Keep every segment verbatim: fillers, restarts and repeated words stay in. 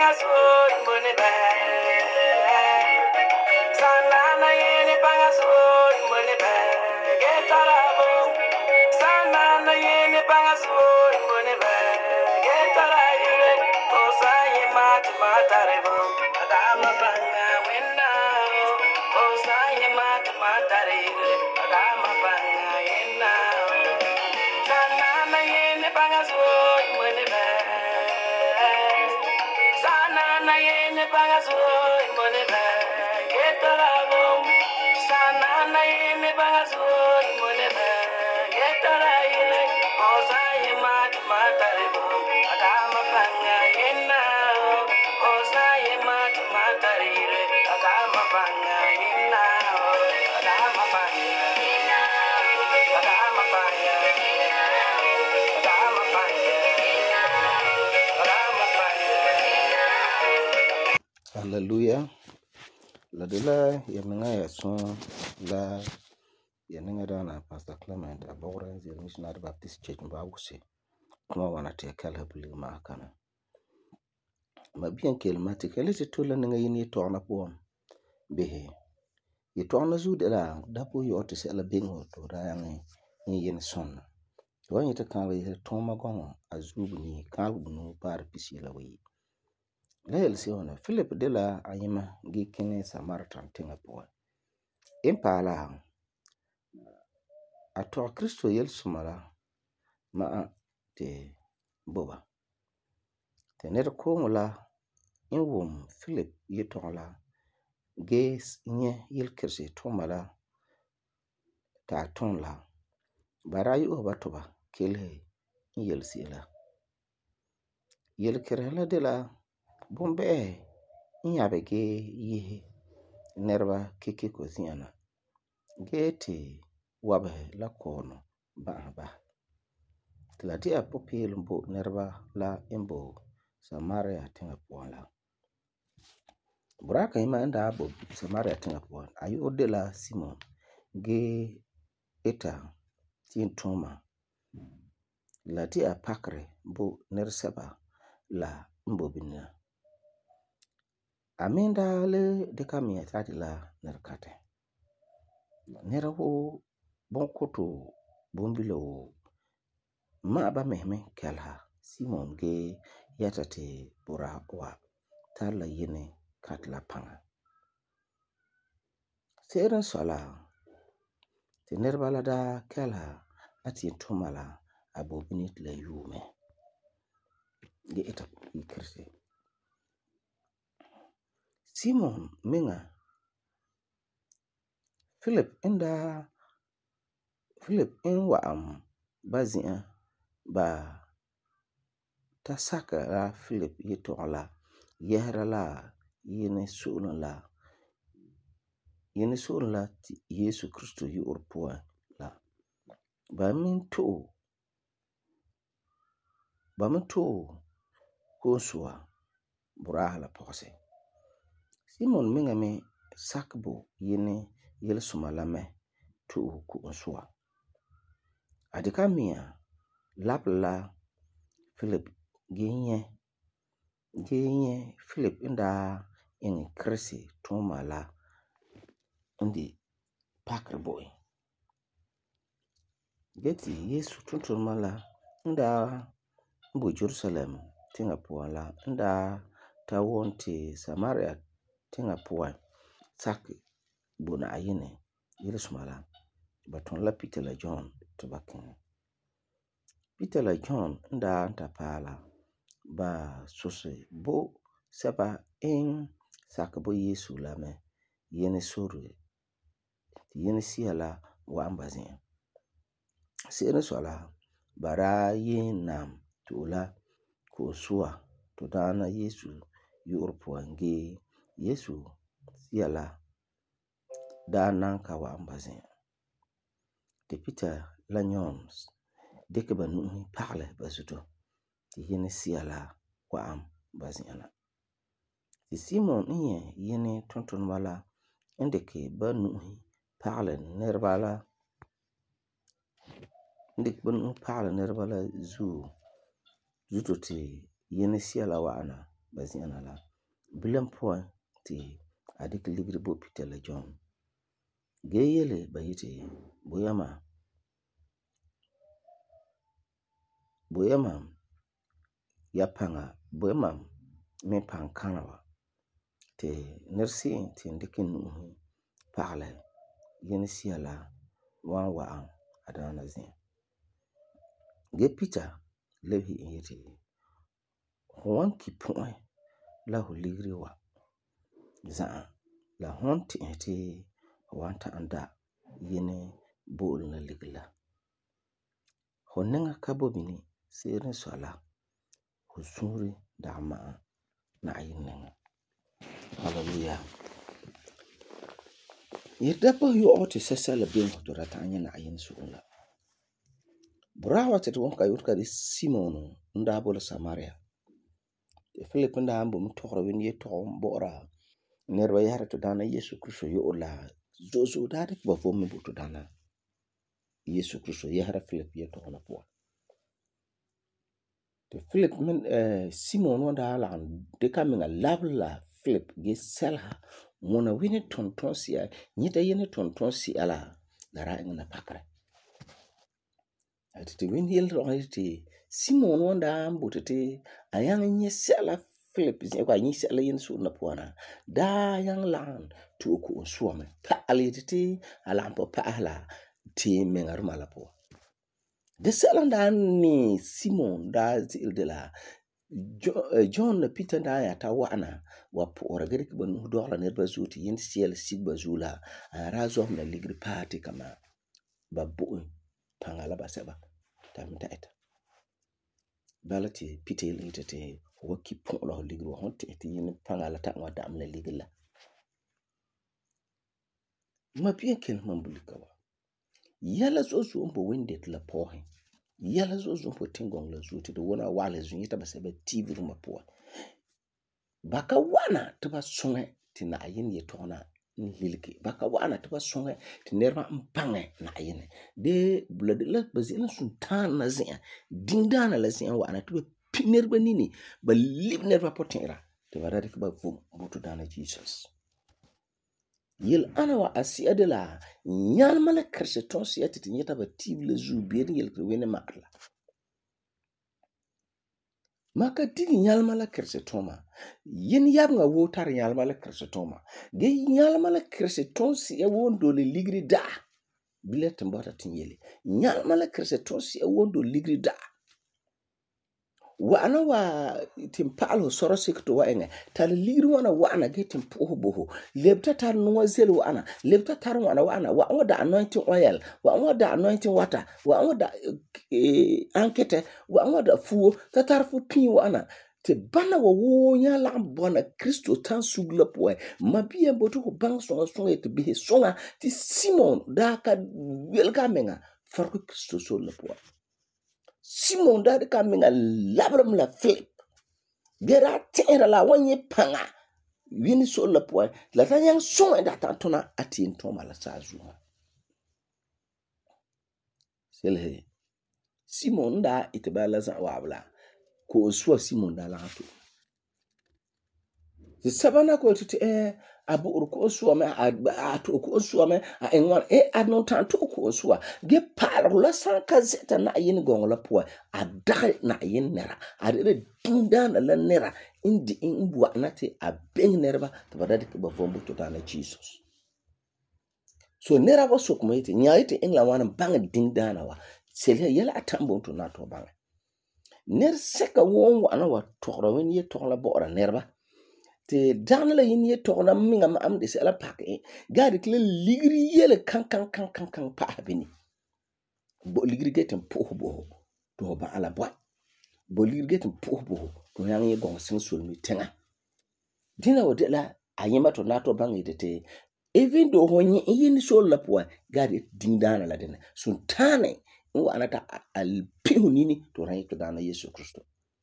pangasud money bag. Sana na yeni pangasud money bag. Get arabo. Sana na yeni pangasud money bag. Get arayure. Osa yemat matarebo. Adama banga wenna. Osa yemat matarebo. Adama banga yenna. Sana na yeni pangasud money bag. Sana na yeni pangasud money bag. Get arabo. Sana na yeni pangasud money bag. Get arayure. Osa yemat matarebo. Adama banga yenna. Osa yemat matarebo. Adama banga yenna. Adama banga yenna. Adama banga yenna. Adama banga yenna. Adama banga yenna. Hallelujah. La de la yemenga ya son la yemenga dana Pastor Clement Abora the Missionary Baptist Church Mbawuse kuma wana te kala buli ma kana ma bien kel mati kele te tola nga yini to na pom behe ye to na zu de la dapo yo te se la bengo to da yang ni yen son wani te kan le to ma gon azubu ni kan bunu par pisi la wi Lel si ona Philip de la ayima gi kene Samaritan tinga po. Impala ato Kristo yel sumara ma te boba. Te ner ko mula inwum Philip yitola ge nye yel kerse tomala ta tonla. Barayi o batoba kelhe yel sila. Yel kerela de la bombe nyabe ge yihe nerba keke ko ziana gete wabe la kono ba ba tlatia popil mbo nerba la imbo Samaria tinga pola buraka ima enda abo Samaria tinga pola ayu de la Simon ge eta tin toma latia pakre mbo nerseba la mbo binna Aminda le dekamia tati la nerkate. Nerahu bonkoto bombilo ma ba mehme kelha Simon ge yatate bura wa tala yene katla panga. Seren sola te nerbala da kelha ati tumala abobinit la yume. Ge eta ikirse. Simon minga Philip inda Philip in wa am bazia ba ta saka la Philip yitola yehra la yene sulu la yene sulu la Yesu Kristo yi urpuwa la ba min to ba min to ko suwa burahala pose Simon minga me sakbo yene yel sumalame to ku suwa adika mia labla Philip genye genye Philip inda in krisi tumala indi pakre boy geti Yesu tuntumala inda mbo Jerusalem tinga puala inda ta wonti Samaria tinga puwa sak bona ayene Yerusalem baton la Peter la John to bakin Peter la John nda ntapala ba sose bo seba in sakabo Yesu lame yene suru yene siala wa ambazin sene sola bara yenam tola ko suwa to dana Yesu yurpuange Yesu siala dana ka wa ambazin te Peter la Nyons deke ba nuhi parle basuto ti yene siala wa am baziana ti Simon nye yene tonton wala indeke ba nuhi parle nerbala ndek ba nuhi parle nerbala zu zuto ti yene siala wa ana bazina la bilam point ti adik ligri bo pitela John geyele bayiti boyama boyama yapanga boyama me pankanawa te nersi ti ndikin nu parle yen siala wan wa adana zin ge Peter lehi yiti hon ki point la ho ligri wa za la hon ti eti wanta anda yene bol na ligla honenga kabo bini sirin sala husuri dama na ayinenga hallelujah yirda po yo oti sesala bin hotora tanya na ayin suula brawa te wonka yutka di Simono nda bol Samaria e Philip nda ambo mutoro wen ye to mbora nerwa yara to dana Yesu Kristo yo la zozo dade ba fomme buto dana Yesu Kristo yara Philip ye to na po te Philip men eh, Simon wanda la de kaminga labla Philip ge selha mona wini tonton siya nyita yene tonton siya la dara ngana pakra ati win yel ro ati Simon wanda mbutete ayang nye sela Philip zi kwa nyi sela yen su na puana da yang lan tu ko suame pa alitete alampo pa ala ti mengar malapo de sela da ni Simon da zil de la John na Peter da ya ta wana wa pora gari ki banu dola ne bazuti yen siel sig bazula razo na ligri party kama babu pangala baseba tamita eta balati Peter litete waki pon lo ligri wa honte eti yen pangala ta wa dam la ligla ma bien ken mambulika wa yala so so mbo wendet la pohin yala zo zo po tingong la zuti do wona wale zunyita baseba T V ruma po baka wana tuba sunge tina ayin ye tona niliki baka wana tuba sunge tinerma mpange na ayin de blood la bazina sultan na zin dindana la zin wana tuba pinerba nini ba lib nerba potera tuba radik ba fu butu dana Jesus yel ana wa asiya de la nyal mala karshe ton siya titinyeta ba T V la zu bier yel kwene makla maka tigi nyalmala kerse toma yen yab nga wotar nyalmala kerse toma ge nyalmala kerse tonsi e wondo le ligri da bilet mbota tinyele nyalmala kerse tonsi e wondo ligri da wa ana wa timpalo soro sikto wa enge tal ligri wana wa ana ge timpo boho lebta tar no zel wa ana lebta tar wana wa ana wa oda anointing oil wa oda anointing water wa oda eh, ankete wa oda fuo tatar fu pin wa ana te bana wa wo nya la bona Kristo tan sugla poe mabie boto ko bang songa songa te be songa ti Simon da ka welga menga farko Kristo so la poe Simon da ka menga labram la Philip gera tera la wanye panga wini so la poe la tanyang songa da tantona ati ntoma la sazuma selhe Simon da itibala za wabla ko so Simon da la to the sabana ko tete eh abu ko so me a to ko so me a enwan e adnon tan to ko so ge par la san kazeta na yin gon la po a da na yin nera a de dinda na la nera indi in bua na te a ben nerba to bada de ba fombo to na Jesus so nera ba so kuma yete nyaite in la wan bang dinda na wa sele yela atambo to na to bang ner seka won wa na wa toro wen ye to la bo ra nerba te dan la yin ye to na minga ma am de sela pak e gadi kle ligri yele kan kan kan kan kan pa bini bo ligri getem po bo to ba ala boy bo ligri getem po bo to yang ye gong sin sul mi tenga dina wo de la ayima to na to bang de te even do honye yin so la po gadi ding dan la dina sun tane wo anata al pihunini to ran to dana Yesu Kristo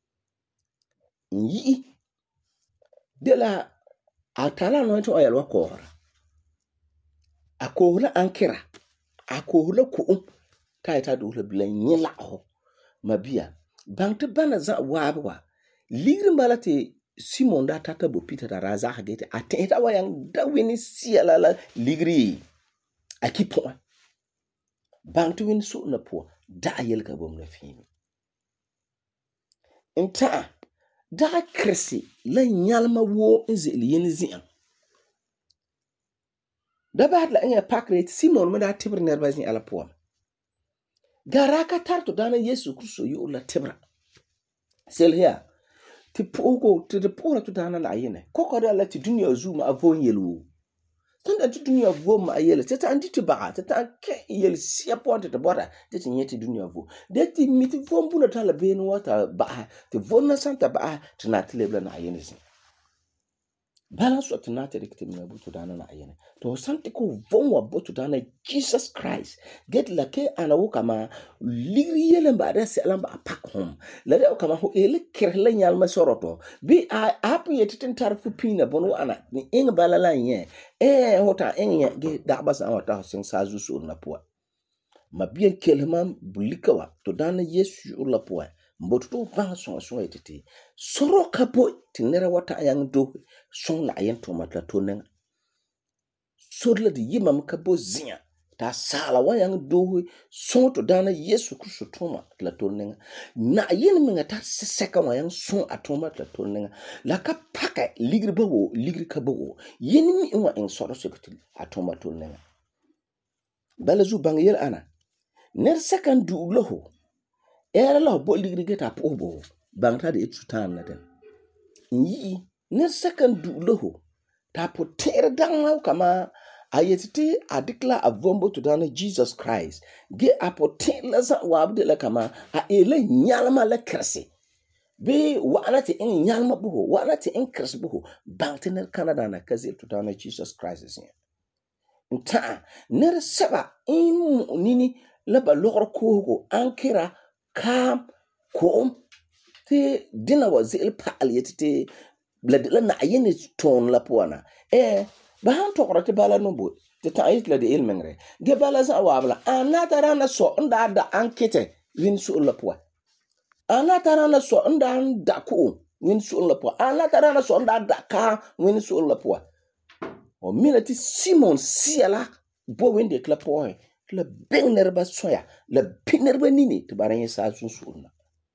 yi de la atala no to oyel wakora akohula ankera akohula ku taita do le blan nyila ho mabia bangte bana za wabwa ligri balate Simon da tata bo Peter da raza hagete ateta wa yang da wini siala la ligri akipo bantu win so na po da yel ka bom na fini nta da krisi la nyalma wo nzeli yen zian da bad la nya pakret Simon ma da tibr nerba zin ala po garaka tarto dana Yesu Kristo yu la tibra sel here ti pogo ti de pora to dana na yene kokoda la ti dunia zuma avon yelu tanda ti dunia vo ma yele tata andi ti ba tata ke yel sia ponte te bora ti ti nyeti dunia vo de ti miti vo mbuna tala ben wata ba ti vonna santa ba ti na tilebla na yene sin balance what na te dikte na butu dana na yene to santi ko vonwa butu dana Jesus Christ get lake ana wo kama liri yele ba da se alamba apak home la de kama ho ele kerle nyal ma soroto bi a apu yetitin tarfu pina bono ana ni ing balala yen eh hota eng ge da basa wata sin sazu so na poa ma bien kelman bulikawa to dana Yesu la poa mbotu to va so so etiti soro kapo tinera wata yang do son la yen to matla to nen sodla di yimam kabo zia ta sala wa yang do son to dana Yesu Kristo to matla to nen na yen minga ta seka wa yang son atoma matla to nen la ka paka ligri bawo ligri kabo yen mi wa en soro sekti atoma to nen balazu bang yel ana ner second du loho era la bo ligri geta pobo bangta de etutan na den yi ne second du loho ta poter dan kama ayetiti adikla avombo to dan Jesus Christ ge apoter la za wabde la kama a ele nyalma la krese be wana te en nyalma buho wana te en krese buho bangta ne Canada na kaze to dan Jesus Christ sin nta ne seba in nini la ba logor ko ankira kam kom te dina wazil pal yetite bladela na yene ton la poana eh ba han to korate bala no bo te ta yitla de ilmengre ge bala za wabla anata rana so nda da ankete win su la poa anata rana so nda da ko win su la poa anata rana so nda da ka win su la poa o minati Simon siala bo win de klapoe la bennerba soya la bennerba nini to baranye sa sunsunna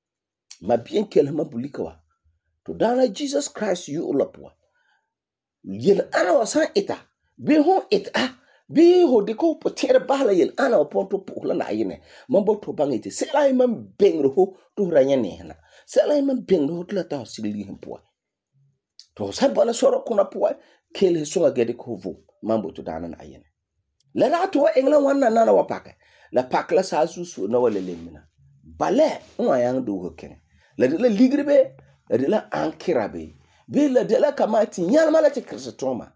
ma bien kelma bulikawa to dana Jesus Christ yu ulapwa yel ana wasan ita be ho ita be ho de ko potere bala yel ana oponto pula na yene mambo to bangite se la man bengro ho to ranya ne na se la man bengro to la ta sigli himpo to sabana soro kuna po kele so agede ko vo mambo to dana na yene la rato wa engla wanna nana wa paka la pakla sa susu na wala lemina bale on yang do hoken la de la ligribe la de la ankirabe be la de la kamati nyal mala te kristoma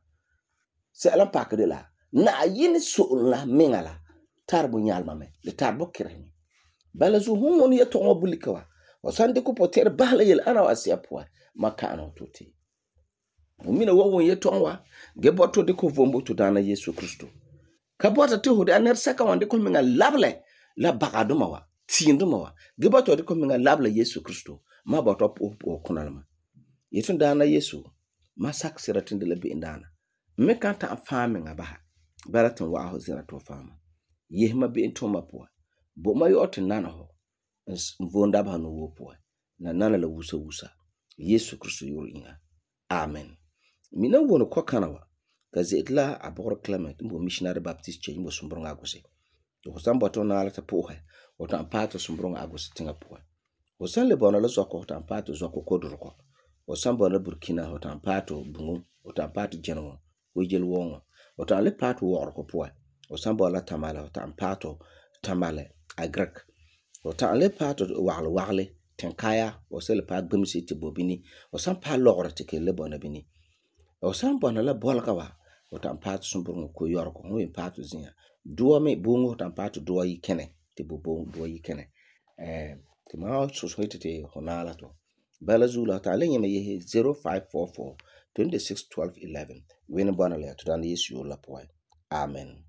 se ala pak de la na yin so la mingala tarbu nyal mame le tarbu kirani bala zu hon ya to ngobulikawa o sande ko poter bala yel ana wasia po makano tuti umina wo ye tonwa ge boto de ko vombo to dana Yesu Kristo kabota te hude aner saka wande ko minga lable la bagaduma wa tinduma wa ge boto de ko minga lable Yesu Kristo ma boto po po kunalma yetun dana Yesu ma sak siratin de la bi indana me kanta afame nga baha baratin wa ho zira to fama yehma bi intoma po bo ma yotin nana ho mvonda ba no wo po na nana la wusa wusa Yesu Kristo yuri inga amen mina wono kwa kanawa kazi itla abor Clement mbo missionary baptist church mbo sumbronga aguse to sambo to na ala tapo he o tampato sumbronga aguse tinga po o sanle bona lo zoko tampato zoko kodurko o sambo na Burkina o tampato bungu o tampato jenwo o jel wongo o tale pato wor ko po o sambo la tamala o tampato tamale agrek o tale pato wagle wagle tenkaya o sele pa gbemsi te bobini o sampa logre te ke le bona bini o sampo na la bolka wa o tampato sumbrongo ko yorko ho impato zia duwa me bungo tampato duwa yi kene te bobo duwa yi kene eh te ma so so te honala to bala zula ta lenye me ye zero five four four two six one two one one wen bona le to dan Yesu la poy amen.